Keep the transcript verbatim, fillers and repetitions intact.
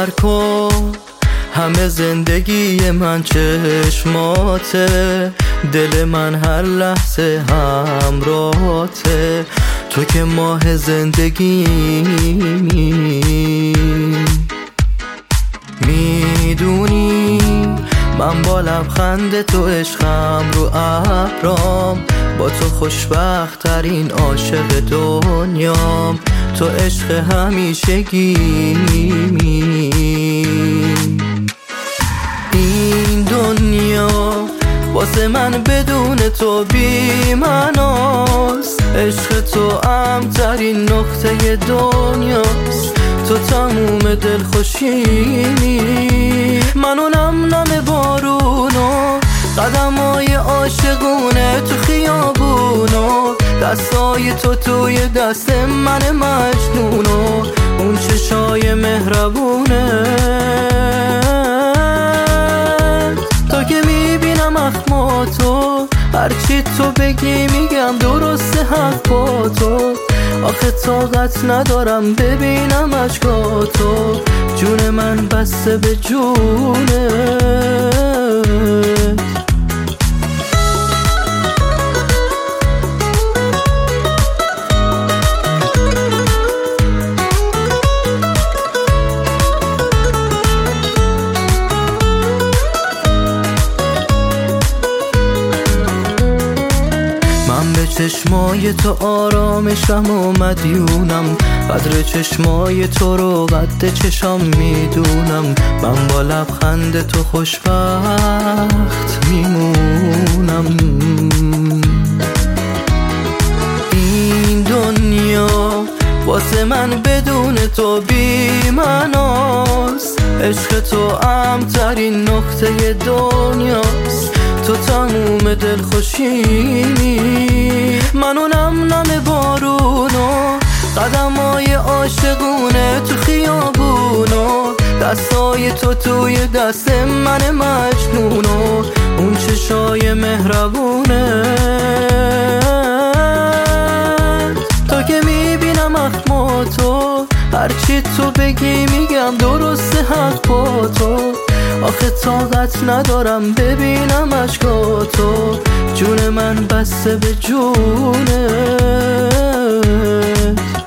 باور کن همه زندگی من چشماته، دل من هر لحظه همراهته، تو که ماه زندگی. میدونی من با لبخند تو عشقم رو ابرام، با تو خوشبخت ترین عاشق دنیام، تو عشق همیشگیمی. این دنیا واسه من بدون تو بی معناست، عشق تو امترین نقطه دنیاست، تو تموم دلخوشیمی. منو نم نم بارونو قدمای عاشقونه تو خیابونو، دستای تو توی دست من مجنونو، اون چشای مهربونه تا که میبینم اخماتو، هرچی تو بگی میگم درسته حق با تو، آخه طاقت ندارم ببینم اشکاتو، جون من بسته به جونه. من به چشمای تو آرامشم و مدیونم، قدر چشمای تو رو قد چشام میدونم، من با لبخند تو خوشبخت میمونم. این دنیا واسه من بدون تو بی معناست، عشق تو امترین نقطه دنیاست، تو تموم دلخوشیمی. منو نم نم بارونو قدمای عاشقونه تو خیابونو، دستای تو توی دست من مجنونو، اون چشای مهربونه تا که میبینم اخماتو، هرچی تو بگی میگم درسته حق با تو، آخه طاقت ندارم ببینم اشکاتو، جون من بسته به جونه.